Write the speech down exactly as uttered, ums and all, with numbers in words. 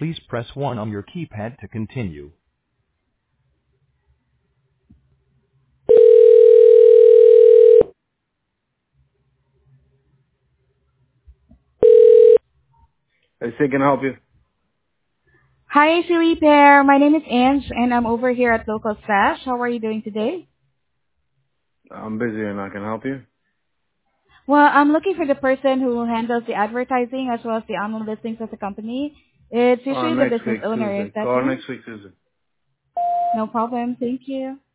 please press one on your keypad to continue. Hey, say, can I help you? Hi, Siri Pair. My name is Ange, and I'm over here at Local Stash. How are you doing today? I'm busy and I can help you. Well, I'm looking for the person who handles the advertising as well as the online listings of the company. It's Uh, usually the next business week, owner. Is Tuesday. that Call you? next week, Tuesday. No problem. Thank you.